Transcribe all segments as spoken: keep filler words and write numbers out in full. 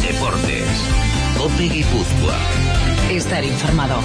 Deportes. COPE Guipúzcoa. Estar informado.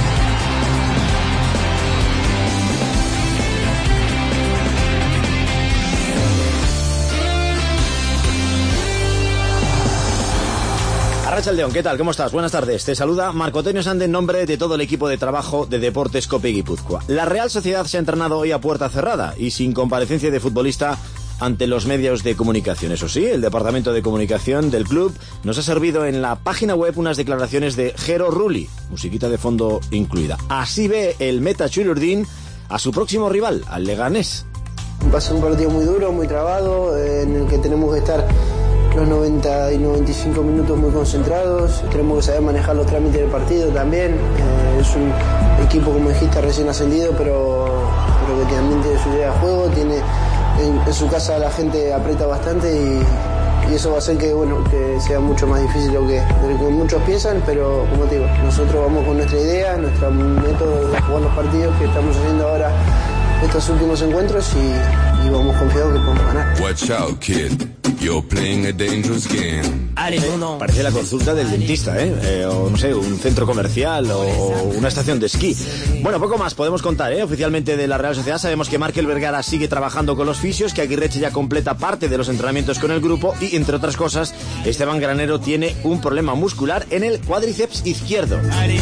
Arratsaldeon, ¿qué tal? ¿Cómo estás? Buenas tardes. Te saluda Marco Antonio Sande en nombre de todo el equipo de trabajo de Deportes COPE Guipúzcoa. La Real Sociedad se ha entrenado hoy a puerta cerrada y sin comparecencia de futbolista ante los medios de comunicación. Eso sí, el departamento de comunicación del club nos ha servido en la página web unas declaraciones de Jero Rulli, musiquita de fondo incluida. Así ve el meta Chulurdín a su próximo rival, al Leganés. Va a ser un partido muy duro, muy trabado, en el que tenemos que estar los noventa y noventa y cinco minutos muy concentrados. Tenemos que saber manejar los trámites del partido también. Eh, es un equipo, como dijiste, recién ascendido, pero, pero que también tiene su idea de juego. Tiene, en, en su casa la gente aprieta bastante y, y eso va a hacer que, bueno, que sea mucho más difícil de lo que, de lo que muchos piensan, pero como te digo, nosotros vamos con nuestra idea, nuestro método de jugar los partidos que estamos haciendo ahora estos últimos encuentros y, y vamos confiados que podemos ganar. Watch out, kid. You're playing a dangerous game. Eh, parece la consulta del dentista, ¿eh? eh o no sé, un centro comercial o, o una estación de esquí. Bueno, poco más podemos contar, ¿eh? Oficialmente de la Real Sociedad sabemos que Markel Vergara sigue trabajando con los fisios, que Aguirreche ya completa parte de los entrenamientos con el grupo y, entre otras cosas, Esteban Granero tiene un problema muscular en el cuádriceps izquierdo.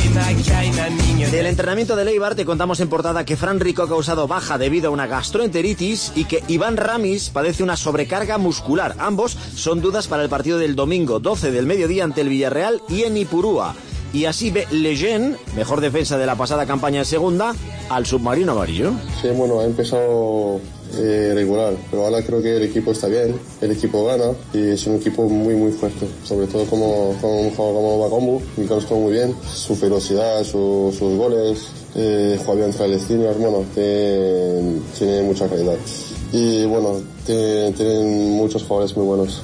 Del entrenamiento de Eibar te contamos en portada que Fran Rico ha causado baja debido a una gastroenteritis y que Iván Ramis padece una sobrecarga muscular. Ambos son dudas para el partido del domingo doce del mediodía ante el Villarreal y en Ipurúa. Y así ve Lejeune, mejor defensa de la pasada campaña en segunda, al submarino amarillo. Sí, bueno, ha empezado eh, regular, pero ahora creo que el equipo está bien, el equipo gana y es un equipo muy muy fuerte, sobre todo como como, como Bakombu, me conozco muy bien, su ferocidad, su, sus goles, eh, juega bien entre las líneas, bueno, tiene, tiene mucha calidad. Y bueno, tienen, tienen muchos jugadores muy buenos.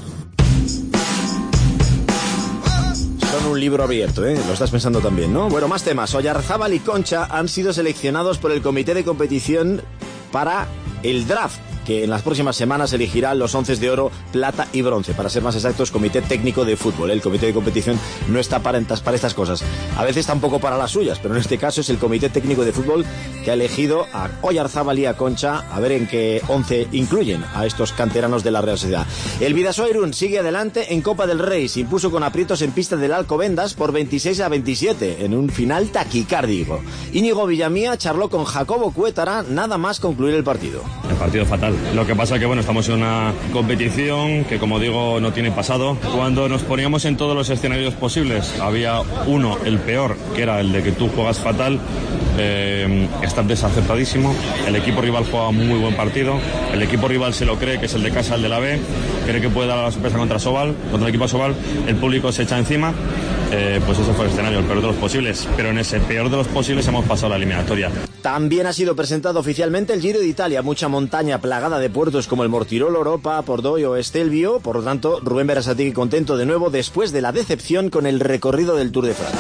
Son un libro abierto, ¿eh? Lo estás pensando también, ¿no? Bueno, más temas. Oyarzábal y Concha han sido seleccionados por el comité de competición para el draft, que en las próximas semanas elegirá los once de oro, plata y bronce. Para ser más exactos, Comité Técnico de Fútbol. El comité de competición no está para, para estas cosas. A veces tampoco para las suyas, pero en este caso es el Comité Técnico de Fútbol que ha elegido a Oyarzábal y a Concha, a ver en qué once incluyen a estos canteranos de la Real Sociedad. El Bidasoa Irún sigue adelante en Copa del Rey. Se impuso con aprietos en pista del Alcobendas por veintiséis a veintisiete, en un final taquicárdico. Íñigo Villamía charló con Jacobo Cuétara nada más concluir el partido. El partido fatal. Lo que pasa es que bueno, estamos en una competición que, como digo, no tiene pasado. Cuando nos poníamos en todos los escenarios posibles, había uno, el peor, que era el de que tú juegas fatal, eh, estás desacertadísimo. El equipo rival juega un muy buen partido. El equipo rival se lo cree, que es el de casa, el de la B. Cree que puede dar la sorpresa contra Sobal, contra el equipo Sobal. El público se echa encima. Eh, pues ese fue el escenario, el peor de los posibles, pero en ese peor de los posibles hemos pasado la eliminatoria. También ha sido presentado oficialmente el Giro de Italia, mucha montaña plagada de puertos como el Mortirolo, Europa, Pordoi o Stelvio. Por lo tanto, Rubén Berasategui contento de nuevo después de la decepción con el recorrido del Tour de Francia.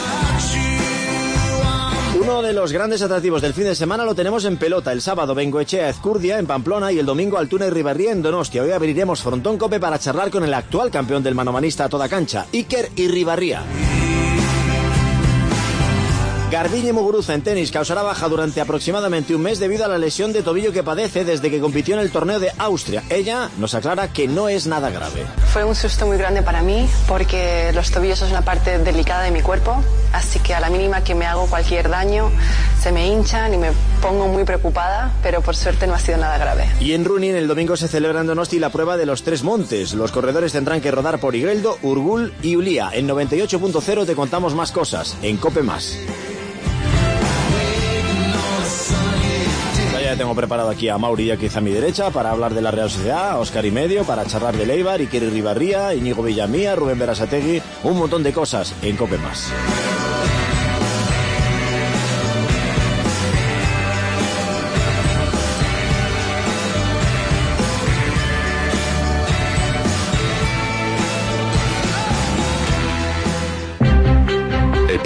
Uno de los grandes atractivos del fin de semana lo tenemos en pelota. El sábado Bengoechea Ezcurdia en Pamplona y el domingo Altuna y Ribarría en Donostia. Hoy abriremos Frontón Cope para charlar con el actual campeón del manomanista a toda cancha, Iker Irribarría. Garbiñe Muguruza en tenis causará baja durante aproximadamente un mes debido a la lesión de tobillo que padece desde que compitió en el torneo de Austria. Ella nos aclara que no es nada grave. Fue un susto muy grande para mí porque los tobillos es una parte delicada de mi cuerpo, así que a la mínima que me hago cualquier daño se me hinchan y me pongo muy preocupada, pero por suerte no ha sido nada grave. Y en running el domingo se celebra en Donosti la prueba de los tres montes. Los corredores tendrán que rodar por Igeldo, Urgul y Ulia. En noventa y ocho punto cero te contamos más cosas en Cope Más. Ya tengo preparado aquí a Mauri Yaquiz a mi derecha para hablar de la Real Sociedad, a Óscar y Medio para charlar de Eibar, Iker Irribarría, Íñigo Villamía, Rubén Berasategui, un montón de cosas en Cope Más.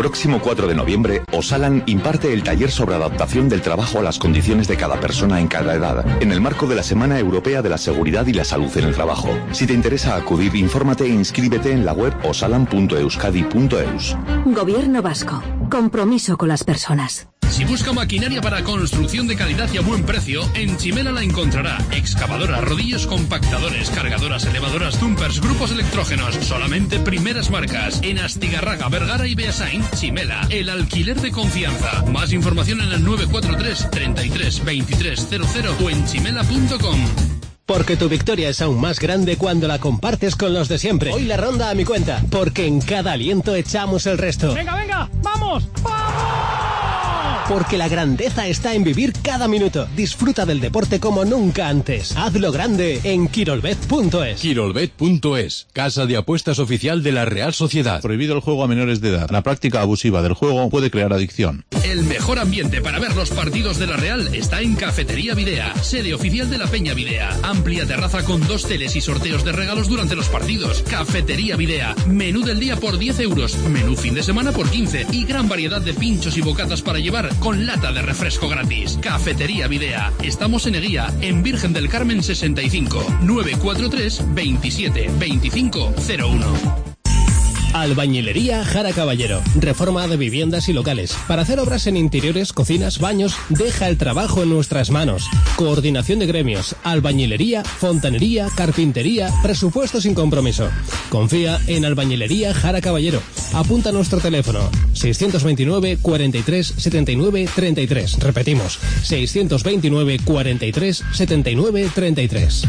próximo cuatro de noviembre, Osalan imparte el taller sobre adaptación del trabajo a las condiciones de cada persona en cada edad, en el marco de la Semana Europea de la Seguridad y la Salud en el Trabajo. Si te interesa acudir, infórmate e inscríbete en la web osalan punto euskadi punto eus. Gobierno vasco. Compromiso con las personas. Si busca maquinaria para construcción de calidad y a buen precio, en Chimela la encontrará. Excavadoras, rodillos, compactadores, cargadoras, elevadoras, dumpers, grupos electrógenos. Solamente primeras marcas. En Astigarraga, Vergara y Beasain, Chimela, el alquiler de confianza. Más información en el nueve cuatro tres, treinta y tres, veintitrés cero cero o en chimela punto com. Porque tu victoria es aún más grande cuando la compartes con los de siempre. Hoy la ronda a mi cuenta, porque en cada aliento echamos el resto. ¡Venga, venga! ¡Vamos! ¡Vamos! Porque la grandeza está en vivir cada minuto. Disfruta del deporte como nunca antes. Hazlo grande en Quirolbet punto es. Quirolbet punto es, casa de apuestas oficial de la Real Sociedad. Prohibido el juego a menores de edad. La práctica abusiva del juego puede crear adicción. El mejor ambiente para ver los partidos de la Real está en Cafetería Videa, sede oficial de la Peña Videa. Amplia terraza con dos teles y sorteos de regalos durante los partidos. Cafetería Videa. Menú del día por diez euros. Menú fin de semana por quince. Y gran variedad de pinchos y bocatas para llevar con lata de refresco gratis. Cafetería Videa. Estamos en Eguía, en Virgen del Carmen sesenta y cinco. nueve cuatro tres, veintisiete, veinticinco cero uno. Albañilería Jara Caballero. Reforma de viviendas y locales. Para hacer obras en interiores, cocinas, baños, deja el trabajo en nuestras manos. Coordinación de gremios. Albañilería, fontanería, carpintería, presupuesto sin compromiso. Confía en Albañilería Jara Caballero. Apunta nuestro teléfono. seiscientos veintinueve, cuarenta y tres, setenta y nueve, treinta y tres. Repetimos. seiscientos veintinueve, cuarenta y tres, setenta y nueve, treinta y tres.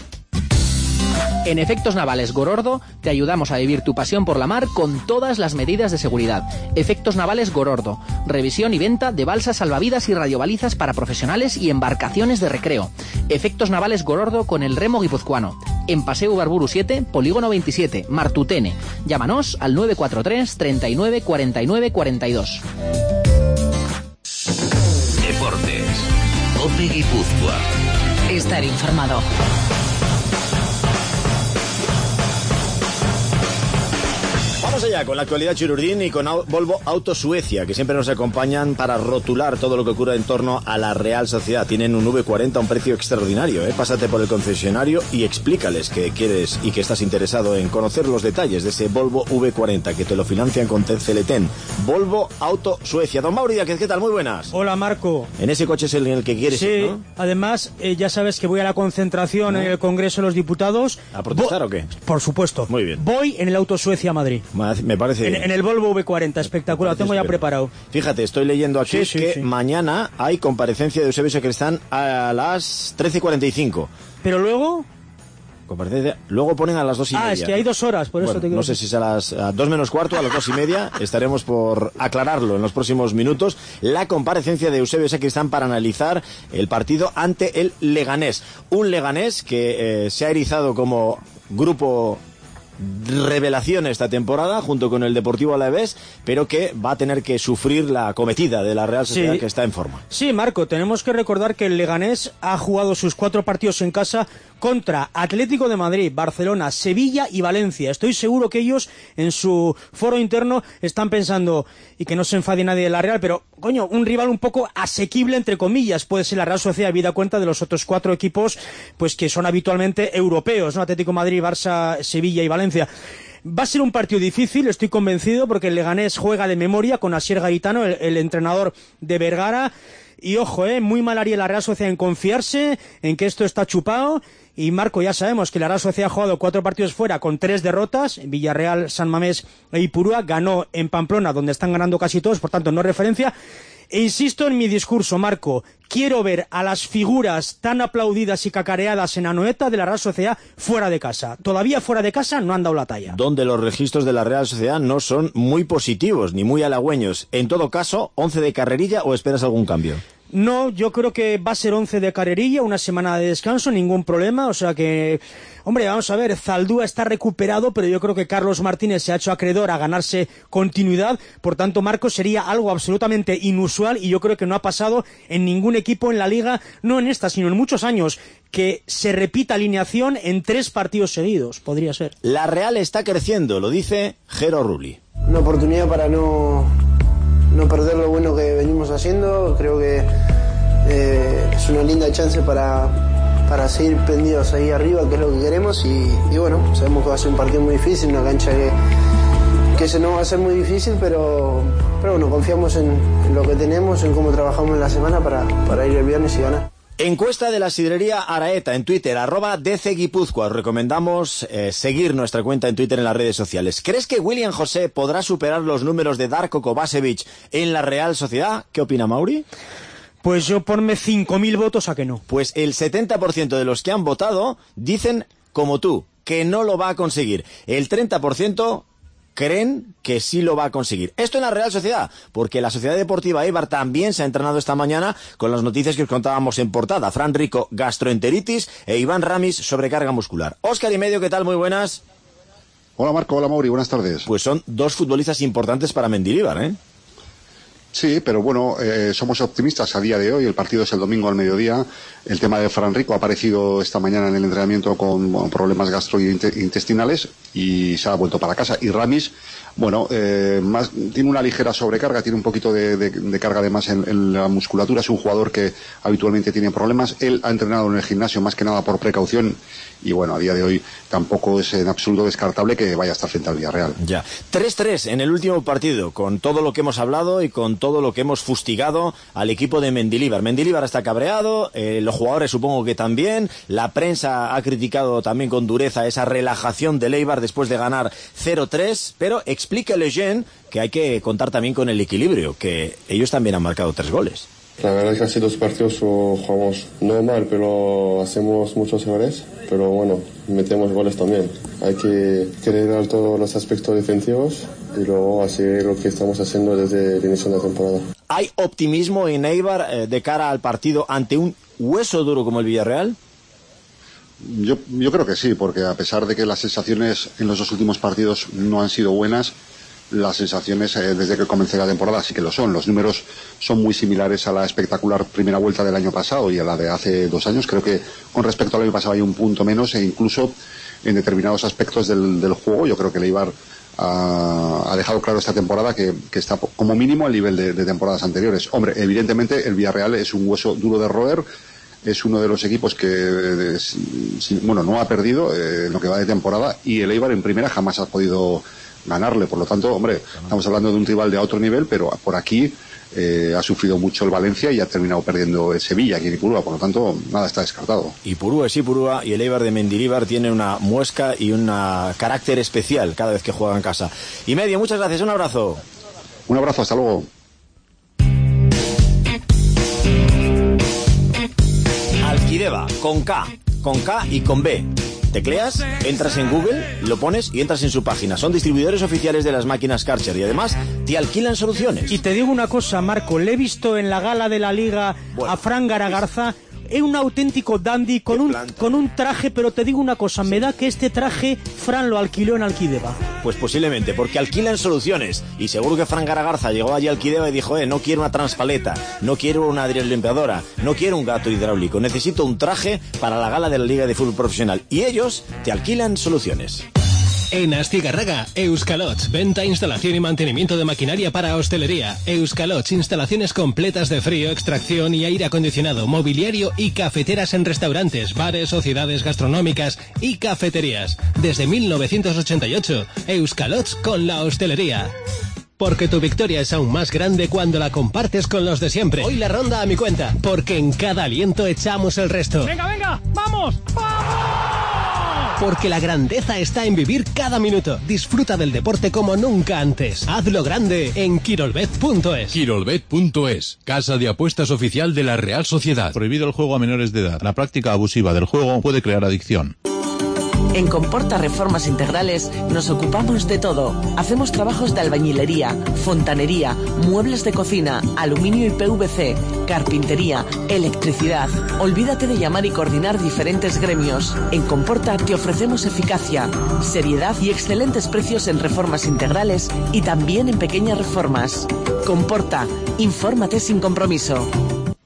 En Efectos Navales Gorordo te ayudamos a vivir tu pasión por la mar con todas las medidas de seguridad. Efectos Navales Gorordo. Revisión y venta de balsas salvavidas y radiobalizas para profesionales y embarcaciones de recreo. Efectos Navales Gorordo con el remo guipuzcoano. En Paseo Ubarburu siete, Polígono veintisiete, Martutene. Llámanos al nueve cuatro tres, treinta y nueve, cuarenta y nueve, cuarenta y dos. Deportes. COPE Guipúzcoa. Estar informado. Vamos allá con la actualidad chirurdín y con Volvo Auto Suecia, que siempre nos acompañan para rotular todo lo que ocurre en torno a la Real Sociedad. Tienen un V cuarenta a un precio extraordinario, ¿eh? Pásate por el concesionario y explícales que quieres y que estás interesado en conocer los detalles de ese Volvo V cuarenta, que te lo financian con Telceleten. Volvo Auto Suecia. Don Mauri Díaz, ¿qué tal? Muy buenas. Hola, Marco. En ese coche es el en el que quieres sí, ir, ¿no? Además, eh, ya sabes que voy a la concentración ¿no? en el Congreso de los Diputados. ¿A protestar Vo- o qué? Por supuesto. Muy bien. Voy en el Auto Suecia a Madrid. Me parece en, en el Volvo V cuarenta, espectacular, lo tengo ya preparado. Fíjate, estoy leyendo aquí sí, sí, que sí. mañana hay comparecencia de Eusebio Sacristán a las trece cuarenta y cinco. Pero luego... Comparecencia, luego ponen a las dos y ah, media. Ah, es que hay dos horas, por bueno, eso te quiero no sé decir. si es a las a dos menos cuarto, a las dos y media. Estaremos por aclararlo en los próximos minutos. La comparecencia de Eusebio Sacristán para analizar el partido ante el Leganés. Un Leganés que eh, se ha erizado como grupo revelación esta temporada junto con el Deportivo Alavés, pero que va a tener que sufrir la acometida de la Real Sociedad, sí, que está en forma. Sí, Marco, tenemos que recordar que el Leganés ha jugado sus cuatro partidos en casa contra Atlético de Madrid, Barcelona, Sevilla y Valencia. Estoy seguro que ellos en su foro interno están pensando, y que no se enfade nadie de la Real, pero coño, un rival un poco asequible entre comillas puede ser la Real Sociedad, habida cuenta de los otros cuatro equipos pues que son habitualmente europeos, ¿no? Atlético de Madrid, Barça, Sevilla y Valencia. Va a ser un partido difícil, estoy convencido, porque el Leganés juega de memoria con Asier Garitano, el, el entrenador de Vergara. Y ojo, eh, muy mal haría la Real Sociedad en confiarse, en que esto está chupado. Y Marco, ya sabemos que la Real Sociedad ha jugado cuatro partidos fuera con tres derrotas, Villarreal, San Mamés e Ipurúa, ganó en Pamplona, donde están ganando casi todos, por tanto no referencia. E insisto en mi discurso, Marco, quiero ver a las figuras tan aplaudidas y cacareadas en Anoeta de la Real Sociedad fuera de casa. Todavía fuera de casa no han dado la talla. Donde los registros de la Real Sociedad no son muy positivos ni muy halagüeños. En todo caso, once de carrerilla o esperas algún cambio. No, yo creo que va a ser once de carrerilla, una semana de descanso, ningún problema, o sea que... Hombre, vamos a ver, Zaldúa está recuperado, pero yo creo que Carlos Martínez se ha hecho acreedor a ganarse continuidad, por tanto, Marcos, sería algo absolutamente inusual y yo creo que no ha pasado en ningún equipo en la Liga, no en esta, sino en muchos años, que se repita alineación en tres partidos seguidos, podría ser. La Real está creciendo, lo dice Jero Rulli. Una oportunidad para no... no perder lo bueno que venimos haciendo. Creo que eh, es una linda chance para, para seguir prendidos ahí arriba, que es lo que queremos. Y, y bueno, sabemos que va a ser un partido muy difícil, una cancha que, que se nos va a hacer muy difícil, pero, pero bueno, confiamos en, en lo que tenemos, en cómo trabajamos en la semana para, para ir el viernes y ganar. Encuesta de la sidrería Araeta en Twitter, arroba D C Guipúzcoa. Os recomendamos eh, seguir nuestra cuenta en Twitter en las redes sociales. ¿Crees que William José podrá superar los números de Darko Kovačević en la Real Sociedad? ¿Qué opina Mauri? Pues yo ponme cinco mil votos a que no. Pues el setenta por ciento de los que han votado dicen, como tú, que no lo va a conseguir. El treinta por ciento... creen que sí lo va a conseguir. Esto en la Real Sociedad, porque la Sociedad Deportiva Eibar también se ha entrenado esta mañana con las noticias que os contábamos en portada. Fran Rico, gastroenteritis, e Iván Ramis, sobrecarga muscular. Óscar y Medio, ¿qué tal? Muy buenas. Hola Marco, hola Mauri, buenas tardes. Pues son dos futbolistas importantes para Mendilibar, ¿eh? Sí, pero bueno, eh, somos optimistas a día de hoy. El partido es el domingo al mediodía. El tema de Fran Rico ha aparecido esta mañana en el entrenamiento con bueno, problemas gastrointestinales y se ha vuelto para casa. Y Ramis, bueno, eh, más, tiene una ligera sobrecarga, tiene un poquito de, de, de carga además en, en la musculatura. Es un jugador que habitualmente tiene problemas. Él ha entrenado en el gimnasio más que nada por precaución y bueno, a día de hoy tampoco es en absoluto descartable que vaya a estar frente al Villarreal. Ya. tres tres en el último partido, con todo lo que hemos hablado y con todo lo que hemos fustigado al equipo de Mendilibar. Mendilibar está cabreado, eh, los jugadores supongo que también, la prensa ha criticado también con dureza esa relajación del Eibar después de ganar cero tres, pero explica Lejeune que hay que contar también con el equilibrio, que ellos también han marcado tres goles. La verdad es que así dos partidos jugamos no mal, pero hacemos muchos errores, pero bueno, metemos goles también. Hay que querer todos los aspectos defensivos y luego hacer lo que estamos haciendo desde el inicio de la temporada. ¿Hay optimismo en Eibar eh, de cara al partido ante un hueso duro como el Villarreal? Yo, yo creo que sí, porque a pesar de que las sensaciones en los dos últimos partidos no han sido buenas, las sensaciones eh, desde que comencé la temporada sí que lo son. Los números son muy similares a la espectacular primera vuelta del año pasado y a la de hace dos años. Creo que con respecto al año pasado hay un punto menos e incluso en determinados aspectos del, del juego yo creo que el Eibar ha, ha dejado claro esta temporada que, que está como mínimo al nivel de, de temporadas anteriores. Hombre, evidentemente el Villarreal es un hueso duro de roer. Es uno de los equipos que, eh, si, bueno, no ha perdido eh, lo que va de temporada y el Eibar en primera jamás ha podido ganarle. Por lo tanto, hombre, estamos hablando de un rival de otro nivel, pero por aquí eh, ha sufrido mucho el Valencia y ha terminado perdiendo el Sevilla aquí en Ipurúa. Por lo tanto, nada está descartado. Ipurúa es Ipurúa y el Eibar de Mendilibar tiene una muesca y un carácter especial cada vez que juega en casa. Y Medio, muchas gracias. Un abrazo. Un abrazo, hasta luego. Alquideva, con K, con K y con B. Tecleas, entras en Google, lo pones y entras en su página. Son distribuidores oficiales de las máquinas Karcher y además te alquilan soluciones. Y te digo una cosa, Marco, le he visto en la gala de la Liga bueno, a Fran Garagarza. Es un auténtico dandy con un, con un traje, pero te digo una cosa, sí. Me da que este traje Fran lo alquiló en Alquideva. Pues posiblemente, porque alquilan soluciones. Y seguro que Fran Garagarza llegó allí a Alquideva y dijo, eh, no quiero una transpaleta, no quiero una limpiadora, no quiero un gato hidráulico, necesito un traje para la gala de la Liga de Fútbol Profesional. Y ellos te alquilan soluciones. En Astigarraga, Euskalot, venta, instalación y mantenimiento de maquinaria para hostelería. Euskalot, instalaciones completas de frío, extracción y aire acondicionado, mobiliario y cafeteras en restaurantes, bares, sociedades gastronómicas y cafeterías. Desde mil novecientos ochenta y ocho, Euskalot con la hostelería. Porque tu victoria es aún más grande cuando la compartes con los de siempre. Hoy la ronda a mi cuenta, porque en cada aliento echamos el resto. ¡Venga, venga! ¡Vamos! ¡Vamos! Porque la grandeza está en vivir cada minuto. Disfruta del deporte como nunca antes. Hazlo grande en Quirolbet punto es. Quirolbet punto es, casa de apuestas oficial de la Real Sociedad. Prohibido el juego a menores de edad. La práctica abusiva del juego puede crear adicción. En Comporta Reformas Integrales nos ocupamos de todo. Hacemos trabajos de albañilería, fontanería, muebles de cocina, aluminio y P V C, carpintería, electricidad. Olvídate de llamar y coordinar diferentes gremios. En Comporta te ofrecemos eficacia, seriedad y excelentes precios en reformas integrales y también en pequeñas reformas. Comporta, infórmate sin compromiso.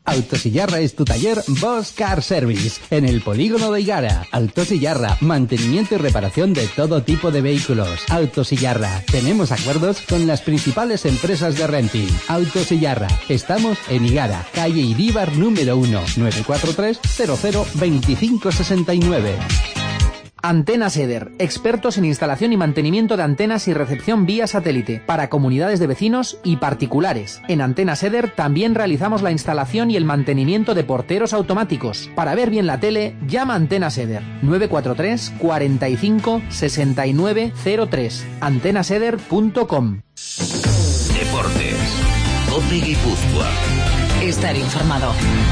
Autosillarra es tu taller Bosch Car Service, en el polígono de Higara. Autosillarra, mantenimiento y reparación de todo tipo de vehículos. Autosillarra, tenemos acuerdos con las principales empresas de renting. Autosillarra, estamos en Higara, calle Iríbar número uno, nueve cuatro tres cero cero veinticinco sesenta y nueve. Antenas Eder, expertos en instalación y mantenimiento de antenas y recepción vía satélite para comunidades de vecinos y particulares. En Antenas Eder también realizamos la instalación y el mantenimiento de porteros automáticos. Para ver bien la tele, llama a Antenas Eder nueve cuatro tres cuarenta y cinco sesenta y nueve cero tres. antenaseder punto com. Deportes. COPE Guipúzcoa. Estar informado.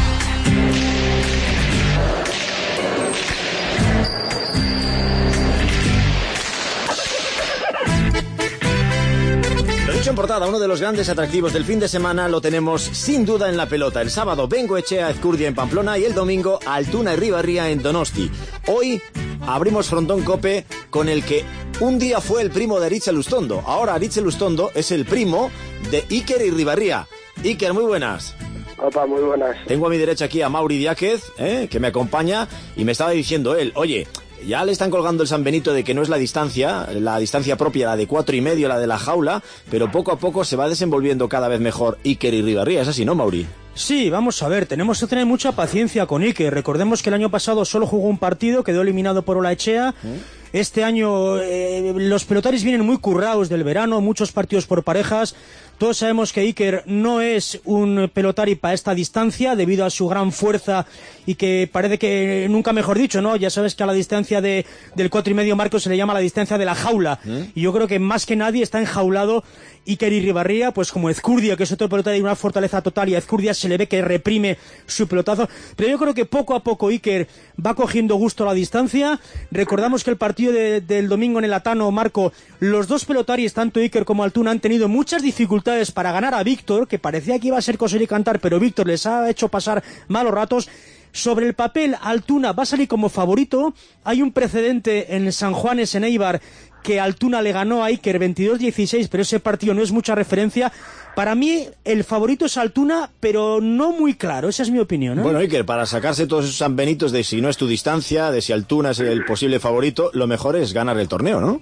En portada, uno de los grandes atractivos del fin de semana lo tenemos sin duda en la pelota. El sábado Bengoechea Ezcurdia en Pamplona y el domingo Altuna y Ribarría en Donosti. Hoy abrimos frontón COPE con el que un día fue el primo de Aritz Elustondo. Ahora Aritz Elustondo es el primo de Iker y Ribarría. Iker, muy buenas. Opa, muy buenas. Tengo a mi derecha aquí a Mauri Diáquez, ¿eh? que me acompaña, y me estaba diciendo él, oye, ya le están colgando el San Benito de que no es la distancia, la distancia propia, la de cuatro y medio, la de la jaula, pero poco a poco se va desenvolviendo cada vez mejor Iker y Ribarría, ¿es así, no, Mauri? Sí, vamos a ver, tenemos que tener mucha paciencia con Iker. Recordemos que el año pasado solo jugó un partido, quedó eliminado por Olaechea. ¿Eh? Este año eh, los pelotaris vienen muy currados del verano, muchos partidos por parejas. Todos sabemos que Iker no es un pelotari para esta distancia debido a su gran fuerza y que parece que, nunca mejor dicho, ¿no? Ya sabes que a la distancia de, del cuatro y medio marco se le llama la distancia de la jaula. ¿Eh? Y yo creo que más que nadie está enjaulado Iker y Ribarría, pues como Ezcurdia, que es otro pelotari de una fortaleza total, y a Ezcurdia se le ve que reprime su pelotazo. Pero yo creo que poco a poco Iker va cogiendo gusto a la distancia. Recordamos que el partido de, del domingo en el Atano, Marco, los dos pelotaris, tanto Iker como Altuna, han tenido muchas dificultades para ganar a Víctor, que parecía que iba a ser coser y cantar, pero Víctor les ha hecho pasar malos ratos. Sobre el papel, Altuna va a salir como favorito. Hay un precedente en San Juanes, en Eibar, que Altuna le ganó a Iker veintidós dieciséis, pero ese partido no es mucha referencia. Para mí, el favorito es Altuna, pero no muy claro. Esa es mi opinión, ¿eh? Bueno, Iker, para sacarse todos esos sanbenitos de si no es tu distancia, de si Altuna es el posible favorito, lo mejor es ganar el torneo, ¿no?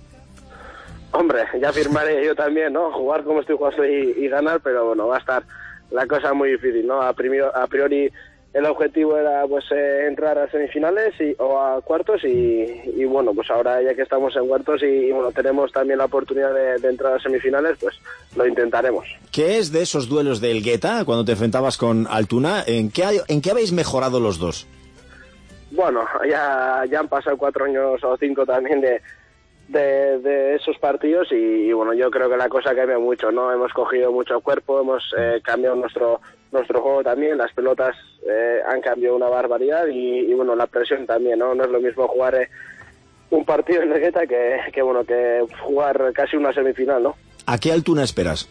Hombre, ya firmaré yo también, ¿no? Jugar como estoy jugando y, y ganar, pero bueno, va a estar la cosa muy difícil, ¿no? A, primero, a priori el objetivo era pues eh, entrar a semifinales y, o a cuartos y, y bueno, pues ahora ya que estamos en cuartos y, y bueno, tenemos también la oportunidad de, de entrar a semifinales, pues lo intentaremos. ¿Qué es de esos duelos del Gueta cuando te enfrentabas con Altuna? ¿En qué, hay, en qué habéis mejorado los dos? Bueno, ya, ya han pasado cuatro años o cinco también de De, de esos partidos y, y bueno, yo creo que la cosa cambia mucho, ¿no? Hemos cogido mucho cuerpo, hemos eh, cambiado nuestro nuestro juego también, las pelotas eh, han cambiado una barbaridad y, y bueno, la presión también, ¿no? No es lo mismo jugar eh, un partido en Legueta que, que bueno, que jugar casi una semifinal, ¿no? ¿A qué Altuna esperas?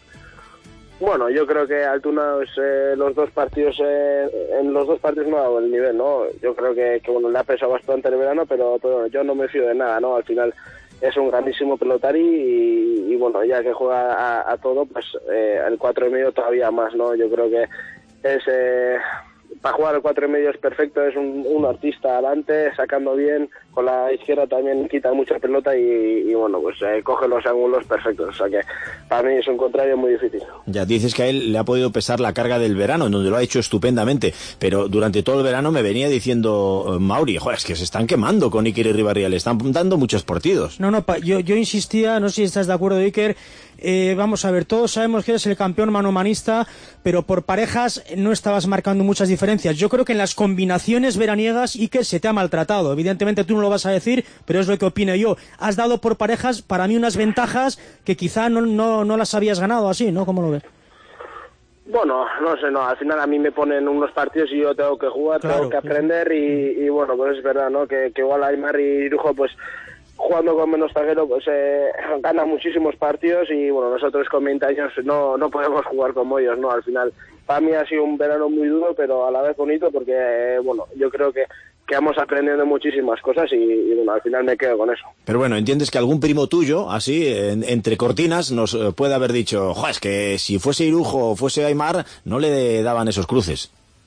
Bueno, yo creo que Altuna, pues, eh, los dos partidos, eh, en los dos partidos no ha dado el nivel, ¿no? Yo creo que, que bueno, le ha pesado bastante el verano, pero, pero yo no me fío de nada, ¿no? Al final es un grandísimo pelotari y, y bueno, ya que juega a, a todo, pues eh, el cuatro y medio todavía más, ¿no? Yo creo que es... Eh, para jugar el cuatro y medio es perfecto, es un, un artista adelante, sacando bien, con la izquierda también quita mucha pelota y, y bueno, pues eh, coge los ángulos perfectos, o sea que para mí es un contrario muy difícil. Ya dices que a él le ha podido pesar la carga del verano, en donde lo ha hecho estupendamente, pero durante todo el verano me venía diciendo Mauri, joder, es que se están quemando con Iker y Ribarría, le están dando muchos partidos. No, no, pa, yo, yo insistía, no sé si estás de acuerdo, Iker. Eh, vamos a ver, todos sabemos que eres el campeón manomanista, pero por parejas no estabas marcando muchas diferencias. Yo creo que en las combinaciones veraniegas Iker se te ha maltratado. Evidentemente tú no lo vas a decir, pero es lo que opino yo. Has dado por parejas, para mí, unas ventajas que quizá no, no, no las habías ganado así, ¿no? ¿Cómo lo ves? Bueno, no sé, no, al final a mí me ponen unos partidos y yo tengo que jugar, claro, tengo que aprender y, y bueno, pues es verdad, ¿no? Que, que igual Aymar y Irujo, pues jugando con menos zaguero, pues eh, gana muchísimos partidos y bueno, nosotros con veinte años no, no podemos jugar como ellos, ¿no? Al final, para mí ha sido un verano muy duro, pero a la vez bonito porque, eh, bueno, yo creo que, que vamos aprendiendo muchísimas cosas y, y bueno, al final me quedo con eso. Pero bueno, entiendes que algún primo tuyo, así, en, entre cortinas, nos puede haber dicho, joder, es que si fuese Irujo o fuese Aymar, no le daban esos cruces.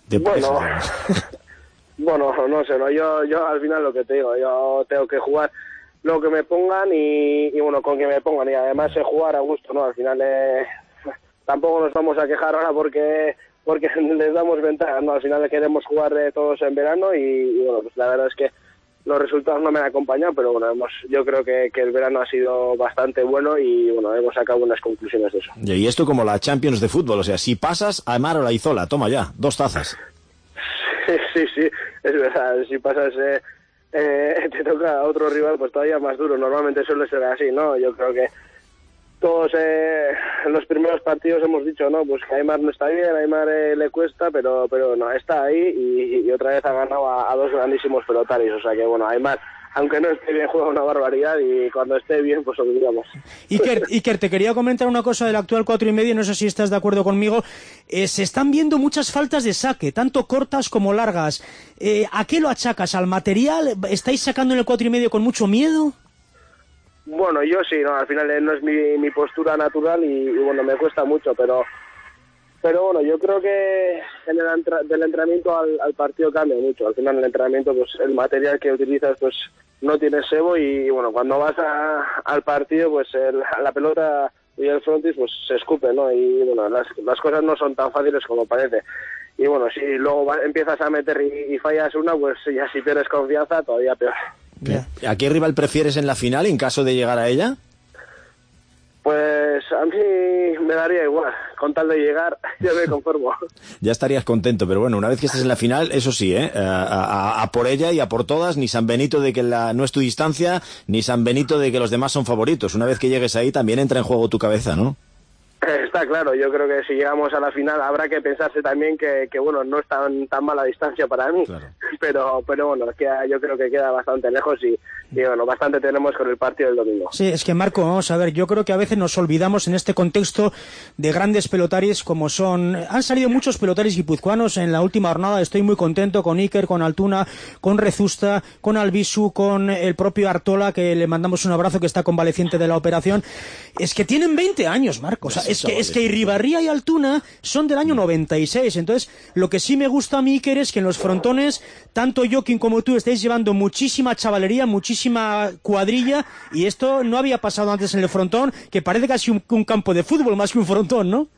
De bueno, bueno, no sé, no, yo, yo al final lo que te digo, yo tengo que jugar lo que me pongan y, y bueno, con que me pongan, y además sé jugar a gusto, ¿no? Al final eh, tampoco nos vamos a quejar ahora porque porque les damos ventaja, ¿no? Al final queremos jugar eh, todos en verano y, y bueno, pues la verdad es que los resultados no me han acompañado, pero bueno, hemos, yo creo que, que el verano ha sido bastante bueno y bueno, hemos sacado unas conclusiones de eso. Y esto como la Champions de fútbol, o sea, si pasas a Aimar Olaizola, toma ya, dos tazas. Sí, sí, sí, es verdad, si pasas, eh, eh, te toca a otro rival, pues todavía más duro, normalmente suele ser así, ¿no? Yo creo que todos eh, en los primeros partidos hemos dicho, no, pues que Aimar no está bien, a Aimar eh, le cuesta, pero pero no, está ahí y, y otra vez ha ganado a, a dos grandísimos pelotarios, o sea que bueno, Aimar, aunque no esté bien, juega una barbaridad y cuando esté bien, pues olvidamos. Iker, Iker, te quería comentar una cosa del actual cuatro y medio, no sé si estás de acuerdo conmigo. Eh, se están viendo muchas faltas de saque, tanto cortas como largas. Eh, ¿A qué lo achacas? ¿Al material? ¿Estáis sacando en el cuatro y medio con mucho miedo? Bueno, yo sí, no, al final eh, no es mi, mi postura natural y, y bueno, me cuesta mucho, pero pero bueno, yo creo que en el entra, del entrenamiento al, al partido cambia mucho. Al final el entrenamiento, pues el material que utilizas pues no tiene sebo y, y bueno, cuando vas a, al partido, pues el, la pelota y el frontis pues se escupe, ¿no? Y bueno, las, las cosas no son tan fáciles como parece. Y bueno, si luego va, empiezas a meter y, y fallas una, pues ya si pierdes confianza, todavía peor. Yeah. ¿A qué rival prefieres en la final en caso de llegar a ella? Pues a mí me daría igual, con tal de llegar yo me conformo. Ya estarías contento, pero bueno, una vez que estés en la final, eso sí, ¿eh? a, a, a por ella y a por todas, ni San Benito de que la, no es tu distancia, ni San Benito de que los demás son favoritos. Una vez que llegues ahí también entra en juego tu cabeza, ¿no? Está claro, yo creo que si llegamos a la final habrá que pensarse también que, que bueno, no es tan, tan mala distancia para mí, claro. pero pero bueno, queda, yo creo que queda bastante lejos y, y bueno, bastante tenemos con el partido del domingo. Sí, es que Marco, vamos a ver, yo creo que a veces nos olvidamos en este contexto de grandes pelotaris como son, han salido muchos pelotaris guipuzcoanos en la última jornada, estoy muy contento con Iker, con Altuna, con Rezusta, con Albisu, con el propio Artola, que le mandamos un abrazo, que está convaleciente de la operación. Es que tienen veinte años, Marco, o sea, es que, es que Irribarría y Altuna son del año noventa y seis, entonces lo que sí me gusta a mí, Iker, es que en los frontones, tanto Joaquín como tú estáis llevando muchísima chavalería, muchísima cuadrilla, y esto no había pasado antes en el frontón, que parece casi un, un campo de fútbol más que un frontón, ¿no?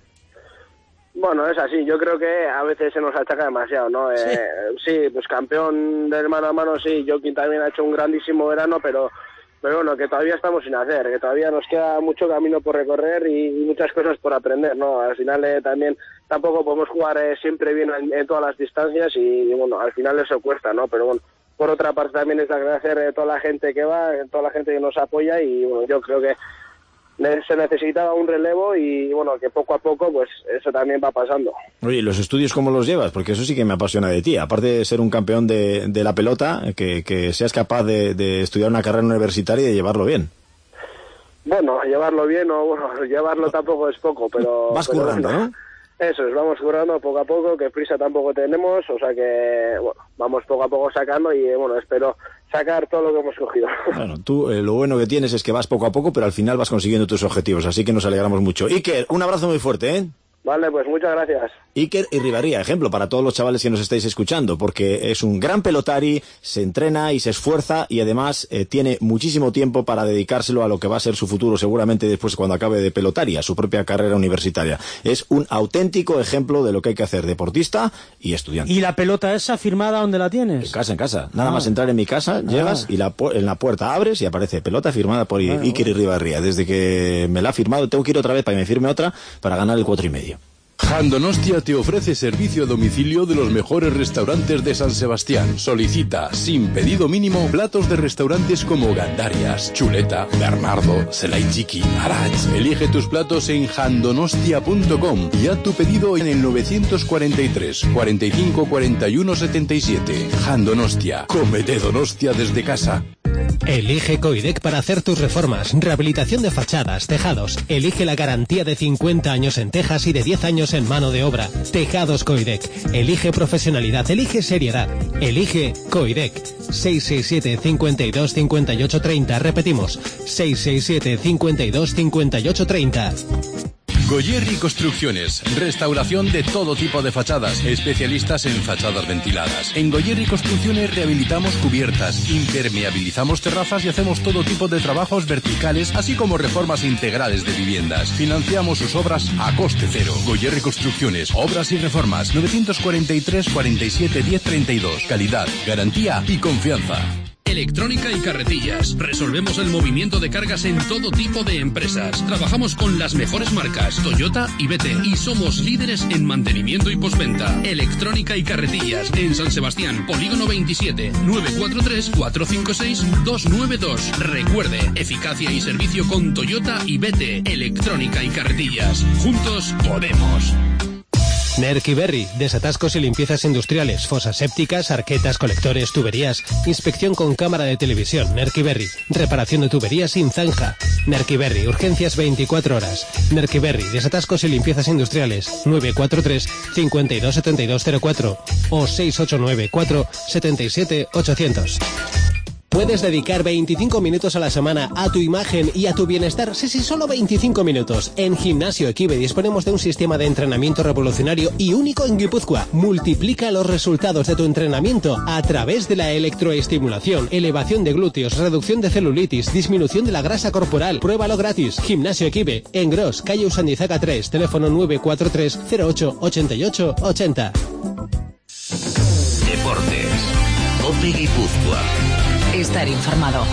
Bueno, es así, yo creo que a veces se nos achaca demasiado, ¿no? Sí, eh, sí pues campeón del mano a mano, sí, Joaquín también ha hecho un grandísimo verano, pero... Pero bueno, que todavía estamos sin hacer, que todavía nos queda mucho camino por recorrer y, y muchas cosas por aprender, ¿no? Al final eh, también tampoco podemos jugar eh, siempre bien en, en todas las distancias y, y bueno, al final eso cuesta, ¿no? Pero bueno, por otra parte también es agradecer a toda la gente que va, a toda la gente que nos apoya y bueno, yo creo que se necesitaba un relevo y bueno, que poco a poco pues eso también va pasando. Oye, ¿los estudios cómo los llevas? Porque eso sí que me apasiona de ti, aparte de ser un campeón de, de la pelota, que, que seas capaz de, de estudiar una carrera universitaria y de llevarlo bien. Bueno, llevarlo bien o bueno, llevarlo tampoco es poco, pero... Vas pero currando, bueno, ¿no? Eso es, vamos currando poco a poco, que prisa tampoco tenemos, o sea que, bueno, vamos poco a poco sacando y, bueno, espero sacar todo lo que hemos cogido. Bueno, tú eh, lo bueno que tienes es que vas poco a poco, pero al final vas consiguiendo tus objetivos, así que nos alegramos mucho. Iker, un abrazo muy fuerte, ¿eh? Vale, pues muchas gracias. Iker Irribarría, ejemplo para todos los chavales que nos estáis escuchando, porque es un gran pelotari, se entrena y se esfuerza y además eh, tiene muchísimo tiempo para dedicárselo a lo que va a ser su futuro seguramente después cuando acabe de pelotari, a su propia carrera universitaria. Es un auténtico ejemplo de lo que hay que hacer deportista y estudiante. ¿Y la pelota esa firmada dónde la tienes? En casa, en casa. Nada ah. más entrar en mi casa, ah. llegas y la, en la puerta abres y aparece pelota firmada por bueno, Iker bueno. Irribarría. Desde que me la ha firmado tengo que ir otra vez para que me firme otra para ganar el cuatro y medio. Jandonostia te ofrece servicio a domicilio de los mejores restaurantes de San Sebastián. Solicita, sin pedido mínimo, platos de restaurantes como Gandarias, Chuleta, Bernardo, Zelaichiki, Arach. Elige tus platos en jandonostia punto com y haz tu pedido en el novecientos cuarenta y tres, cuarenta y cinco, cuarenta y uno, setenta y siete. Jandonostia, cómete Donostia desde casa. Elige Coidec para hacer tus reformas, rehabilitación de fachadas, tejados. Elige la garantía de cincuenta años en tejas y de diez años en mano de obra. Tejados Coidec. Elige profesionalidad, elige seriedad. Elige Coidec. seis seis siete, cincuenta y dos, cincuenta y ocho, treinta. Repetimos, seis seis siete, cincuenta y dos, cincuenta y ocho, treinta. Goyerri Construcciones, restauración de todo tipo de fachadas, especialistas en fachadas ventiladas. En Goyerri Construcciones rehabilitamos cubiertas, impermeabilizamos terrazas y hacemos todo tipo de trabajos verticales, así como reformas integrales de viviendas. Financiamos sus obras a coste cero. Goyerri Construcciones, obras y reformas, novecientos cuarenta y tres, cuarenta y siete, diez, treinta y dos. Calidad, garantía y confianza. Electrónica y carretillas. Resolvemos el movimiento de cargas en todo tipo de empresas. Trabajamos con las mejores marcas, Toyota y B T. Y somos líderes en mantenimiento y postventa. Electrónica y carretillas. En San Sebastián, Polígono veintisiete, nueve cuatro tres, cuatro cinco seis, dos nueve dos. Recuerde, eficacia y servicio con Toyota y B T. Electrónica y carretillas. Juntos podemos. Nerkiberri, desatascos y limpiezas industriales, fosas sépticas, arquetas, colectores, tuberías, inspección con cámara de televisión. Nerkiberri, reparación de tuberías sin zanja. Nerkiberri, urgencias veinticuatro horas. Nerkiberri, desatascos y limpiezas industriales, nueve cuatro tres, cincuenta y dos, setenta y dos cero cuatro o seis ocho nueve cuatro, setenta y siete, ochocientos. Puedes dedicar veinticinco minutos a la semana a tu imagen y a tu bienestar. Sí, sí, solo veinticinco minutos. En Gimnasio Equibe disponemos de un sistema de entrenamiento revolucionario y único en Guipúzcoa. Multiplica los resultados de tu entrenamiento a través de la electroestimulación, elevación de glúteos, reducción de celulitis, disminución de la grasa corporal. Pruébalo gratis. Gimnasio Equibe, en Gros, calle Usandizaga tres, teléfono nueve cuatro tres, cero ocho, ochenta y ocho, ochenta. Deportes. Ope Guipúzcoa. Estar informado.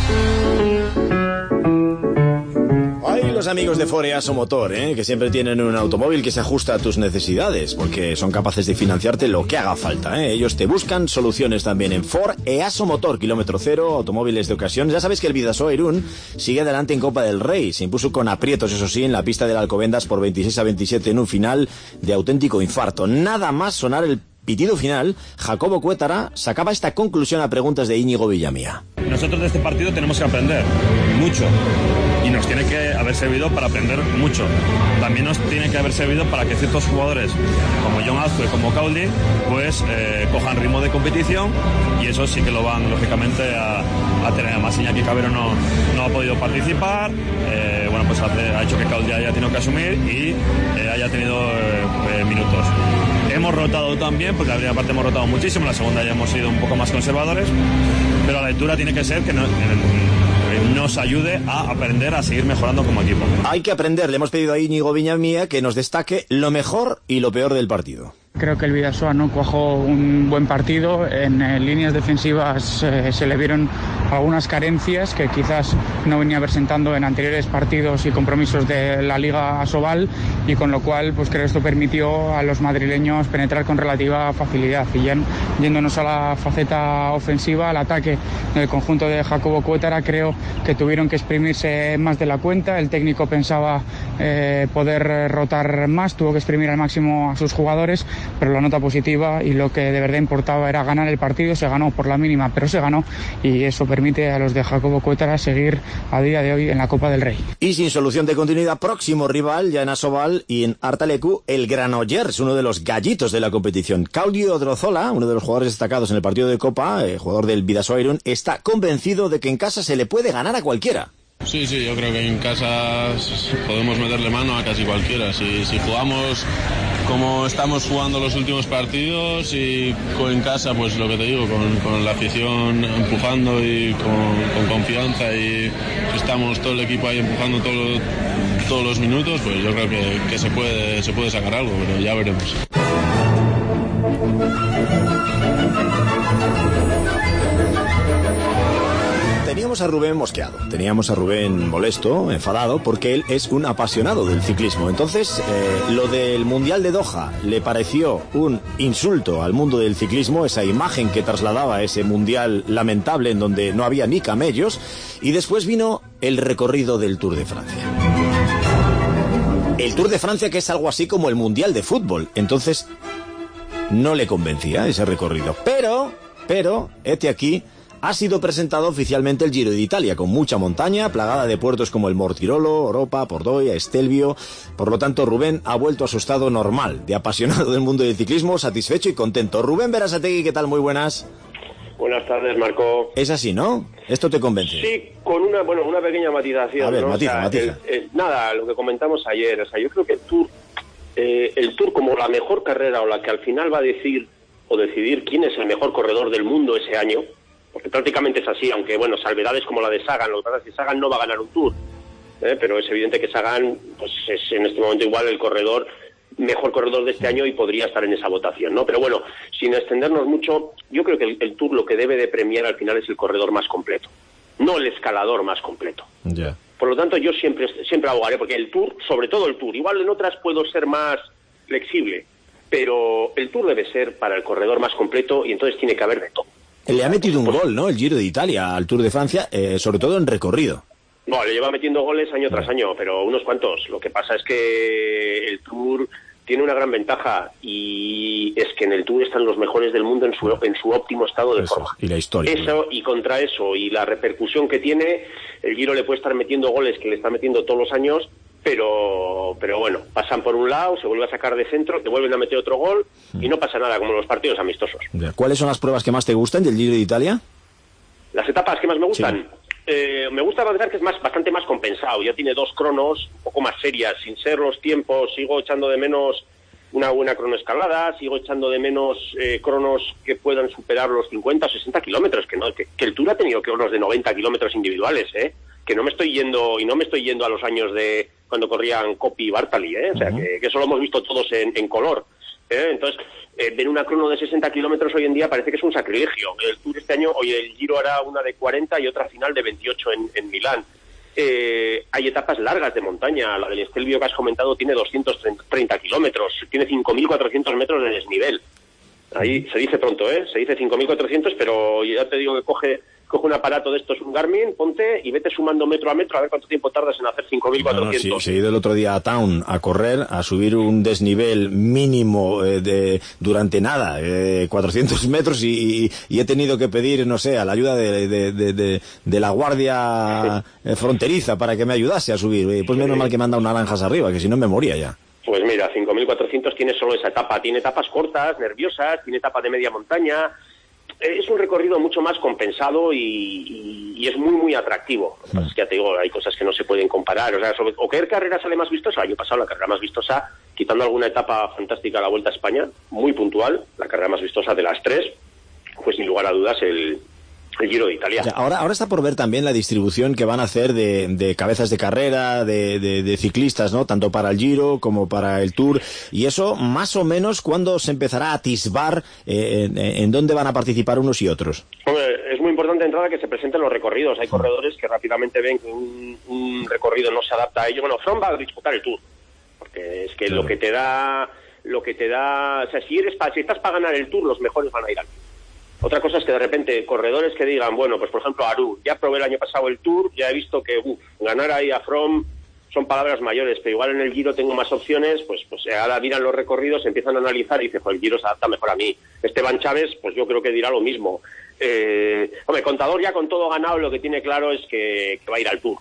Hay los amigos de Ford Easo Motor, ¿eh? Que siempre tienen un automóvil que se ajusta a tus necesidades, porque son capaces de financiarte lo que haga falta, ¿eh? Ellos te buscan soluciones también en Ford Easo Motor, kilómetro cero, automóviles de ocasión. Ya sabes que el Bidasoa Irún sigue adelante en Copa del Rey. Se impuso con aprietos, eso sí, en la pista del Alcobendas por veintiséis a veintisiete en un final de auténtico infarto. Nada más sonar el pitido final, Jacobo Cuétara sacaba esta conclusión a preguntas de Íñigo Villamía. Nosotros de este partido tenemos que aprender mucho y nos tiene que haber servido para aprender mucho. También nos tiene que haber servido para que ciertos jugadores como John Azcue, como Cauldi, pues eh, cojan ritmo de competición, y eso sí que lo van lógicamente a, a tener. Además, Iñaki Cabero no, no ha podido participar, eh, bueno, pues hace, ha hecho que Cauldi haya tenido que asumir y eh, haya tenido eh, minutos. Hemos rotado también, porque la primera parte hemos rotado muchísimo, la segunda ya hemos sido un poco más conservadores, pero la lectura tiene que ser que no, nos ayude a aprender a seguir mejorando como equipo. Hay que aprender, le hemos pedido a Íñigo Villamía que nos destaque lo mejor y lo peor del partido. Creo que el Bidasoa no cuajó un buen partido. En eh, líneas defensivas eh, se le vieron algunas carencias que quizás no venía presentando en anteriores partidos y compromisos de la Liga Asobal, y con lo cual pues creo que esto permitió a los madrileños penetrar con relativa facilidad. Y ya yéndonos a la faceta ofensiva, al ataque del conjunto de Jacobo Cuétara, creo que tuvieron que exprimirse más de la cuenta. El técnico pensaba eh, poder rotar más, tuvo que exprimir al máximo a sus jugadores, pero la nota positiva y lo que de verdad importaba era ganar el partido. Se ganó por la mínima, pero se ganó, y eso permite a los de Jacobo Cuétara seguir a día de hoy en la Copa del Rey. Y sin solución de continuidad, próximo rival ya en Asobal y en Artalecu, el Granollers, uno de los gallitos de la competición. Claudio Odrozola, uno de los jugadores destacados en el partido de Copa, eh, jugador del Bidasoa Irún, está convencido de que en casa se le puede ganar a cualquiera. Sí, sí, yo creo que en casa podemos meterle mano a casi cualquiera. Si, si jugamos como estamos jugando los últimos partidos y en casa, pues lo que te digo, con, con la afición empujando y con, con confianza, y estamos todo el equipo ahí empujando todo, todos los minutos, pues yo creo que, que se puede, se puede sacar algo, pero ya veremos. Teníamos a Rubén mosqueado, teníamos a Rubén molesto, enfadado, porque él es un apasionado del ciclismo. Entonces, eh, lo del Mundial de Doha le pareció un insulto al mundo del ciclismo, esa imagen que trasladaba ese Mundial lamentable en donde no había ni camellos, y después vino el recorrido del Tour de Francia. El Tour de Francia, que es algo así como el Mundial de Fútbol. Entonces, no le convencía ese recorrido. Pero, pero, este aquí... ha sido presentado oficialmente el Giro de Italia, con mucha montaña, plagada de puertos como el Mortirolo, Oropa, Pordoia, Estelvio. Por lo tanto, Rubén ha vuelto a su estado normal, de apasionado del mundo del ciclismo, satisfecho y contento. Rubén Berasategui, ¿qué tal? Muy buenas. Buenas tardes, Marco. Es así, ¿no? Esto te convence. Sí, con una bueno una pequeña matización. A ver, ¿no? matiza, o sea, matiza. El, el, nada, lo que comentamos ayer. O sea, yo creo que el Tour, eh, el Tour como la mejor carrera o la que al final va a decir o decidir quién es el mejor corredor del mundo ese año, porque prácticamente es así, aunque bueno, salvedades como la de Sagan. Lo que pasa es que Sagan no va a ganar un Tour, ¿eh? Pero es evidente que Sagan pues es en este momento igual el corredor mejor corredor de este año y podría estar en esa votación, ¿no? Pero bueno, sin extendernos mucho, yo creo que el, el Tour lo que debe de premiar al final es el corredor más completo, no el escalador más completo. Ya. Yeah. Por lo tanto, yo siempre siempre abogaré, porque el Tour, sobre todo el Tour, igual en otras puedo ser más flexible, pero el Tour debe ser para el corredor más completo y entonces tiene que haber de todo. Le ha metido un gol, ¿no? El Giro de Italia al Tour de Francia, eh, sobre todo en recorrido. No, le lleva metiendo goles año tras año, pero unos cuantos. Lo que pasa es que el Tour tiene una gran ventaja y es que en el Tour están los mejores del mundo en su en su óptimo estado de eso, forma. Y la historia. Eso, y contra eso y la repercusión que tiene, el Giro le puede estar metiendo goles que le está metiendo todos los años, pero pero bueno, pasan por un lado, se vuelve a sacar de centro, te vuelven a meter otro gol y no pasa nada, como los partidos amistosos. ¿Cuáles son las pruebas que más te gustan del Giro de Italia? Las etapas que más me gustan. Sí. Eh, me gusta pensar que es más bastante más compensado. Ya tiene dos cronos un poco más serias, sin ser los tiempos. Sigo echando de menos una buena cronoescalada, sigo echando de menos eh, cronos que puedan superar los cincuenta o sesenta kilómetros, que no que, que el Tour ha tenido cronos de noventa kilómetros individuales, ¿eh? Que no me estoy yendo, y no me estoy yendo a los años de cuando corrían Coppi y Bartali, ¿eh? O sea, uh-huh. que, que eso lo hemos visto todos en, en color. ¿eh? Entonces, eh, ver una crono de sesenta kilómetros hoy en día parece que es un sacrilegio. El Tour este año, hoy el Giro hará una de cuarenta y otra final de veintiocho en, en Milán. Eh, hay etapas largas de montaña. La del Stelvio que has comentado tiene doscientos treinta kilómetros, tiene cinco mil cuatrocientos metros de desnivel. Ahí se dice pronto, ¿eh? Se dice cinco mil cuatrocientos, pero ya te digo que coge coge un aparato de estos, un Garmin, ponte y vete sumando metro a metro a ver cuánto tiempo tardas en hacer cinco mil cuatrocientos. No, no, sí, sí, he ido el otro día a Town a correr, a subir un desnivel mínimo eh, de durante nada, eh, cuatrocientos metros y, y, y he tenido que pedir, no sé, a la ayuda de, de, de, de, de la guardia eh, fronteriza para que me ayudase a subir. Eh, pues menos sí. mal que me han dado naranjas arriba, que si no me moría ya. Pues mira, cinco mil cuatrocientos tiene solo esa etapa. Tiene etapas cortas, nerviosas, tiene etapa de media montaña. Es un recorrido mucho más compensado y, y, y es muy, muy atractivo. Mm. Es que ya te digo, hay cosas que no se pueden comparar. O sea, sobre, ¿o qué carrera sale más vistosa? El año pasado la carrera más vistosa, quitando alguna etapa fantástica a la Vuelta a España, muy puntual, la carrera más vistosa de las tres, pues sin lugar a dudas el... el Giro de Italia. Ahora, ahora está por ver también la distribución que van a hacer de, de cabezas de carrera, de, de, de ciclistas, ¿no? Tanto para el Giro como para el Tour. Y eso, más o menos, ¿cuándo se empezará a atisbar eh, en, en dónde van a participar unos y otros? Hombre, es muy importante de entrada que se presenten los recorridos. Hay corredores que rápidamente ven que un, un recorrido no se adapta a ello. Bueno, Froome va a disputar el Tour. Porque es que claro. lo que te da... Lo que te da... O sea, si, eres pa, si estás para ganar el Tour, los mejores van a ir al Tour. Otra cosa es que de repente corredores que digan, bueno, pues por ejemplo Aru, ya probé el año pasado el Tour, ya he visto que uf, ganar ahí a Froome son palabras mayores, pero igual en el Giro tengo más opciones, pues pues ahora miran los recorridos, empiezan a analizar y dicen, pues el Giro se adapta mejor a mí. Esteban Chávez, pues yo creo que dirá lo mismo. Eh, hombre, Contador ya con todo ganado lo que tiene claro es que, que va a ir al Tour.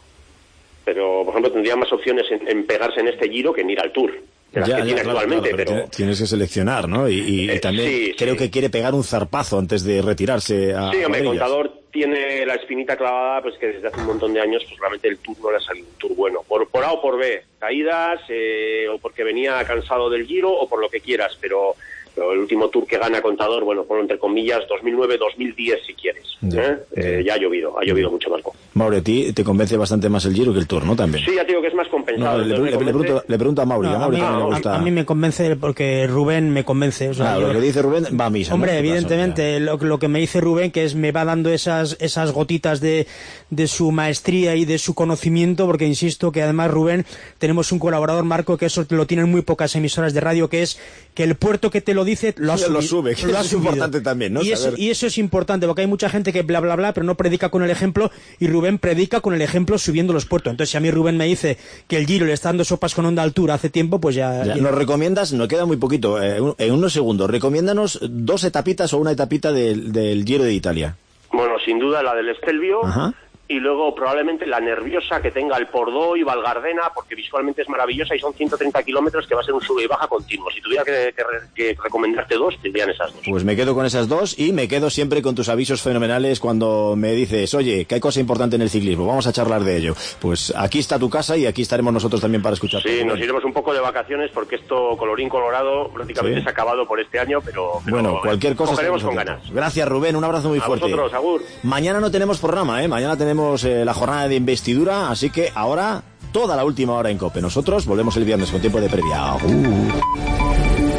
Pero, por ejemplo, tendría más opciones en, en pegarse en este Giro que en ir al Tour. De las ya, que ya, tiene claro, actualmente, claro, pero, pero tienes que seleccionar, ¿no? Y, y, eh, y también sí, creo sí. que quiere pegar un zarpazo antes de retirarse a Sí, hombre, a Contador tiene la espinita clavada, pues que desde hace un montón de años, pues realmente el Tour no le ha salido un Tour bueno. Por, por A o por B, caídas, eh, o porque venía cansado del Giro, o por lo que quieras, pero... Pero el último Tour que gana Contador, bueno, ponlo entre comillas, dos mil nueve dos mil diez si quieres. Ya, ¿eh? Ya. Eh, ya ha llovido, ha llovido mucho, Marco. Mauro, a ti te convence bastante más el Giro que el Tour, ¿no? También. Sí, ya te digo que es más compensado. No, le, le, le, pregunto, le pregunto a Mauro. No, a, Mauro a, mí, me gusta... a, a mí me convence porque Rubén me convence. O sea, claro, yo... lo que dice Rubén va a misa. Hombre, ¿no? evidentemente, lo, lo que me dice Rubén, que es me va dando esas esas gotitas de, de su maestría y de su conocimiento, porque insisto que además Rubén, tenemos un colaborador, Marco, que eso lo tienen muy pocas emisoras de radio, que es que el puerto que te lo dice lo ha subido. Sube, que lo es importante también, ¿no? Y eso, y eso es importante, porque hay mucha gente que bla, bla, bla, pero no predica con el ejemplo, y Rubén predica con el ejemplo subiendo los puertos. Entonces, si a mí Rubén me dice que el Giro le está dando sopas con Onda Altura hace tiempo, pues ya... ya ya... Nos recomiendas, nos queda muy poquito, eh, en unos segundos, recomiéndanos dos etapitas o una etapita del, del Giro de Italia. Bueno, sin duda la del Stelvio, Ajá. y luego probablemente la Nerviosa, que tenga el Pordó y Valgardena, porque visualmente es maravillosa y son ciento treinta kilómetros que va a ser un sube y baja continuo. Si tuviera que, que, que recomendarte dos, te dirían esas dos. Pues me quedo con esas dos y me quedo siempre con tus avisos fenomenales cuando me dices, oye, que hay cosa importante en el ciclismo, vamos a charlar de ello. Pues aquí está tu casa y aquí estaremos nosotros también para escuchar. Sí, nos iremos un poco de vacaciones porque esto, colorín colorado, prácticamente ¿Sí? se ha acabado por este año, pero, pero bueno, cualquier cosa cogeremos con atentos. ganas. Gracias, Rubén, un abrazo muy a fuerte. Vosotros, agur. Mañana no tenemos programa, ¿eh? Mañana tenemos eh, la jornada de investidura, así que ahora toda la última hora en COPE. Nosotros volvemos el viernes con tiempo de previa. Agur.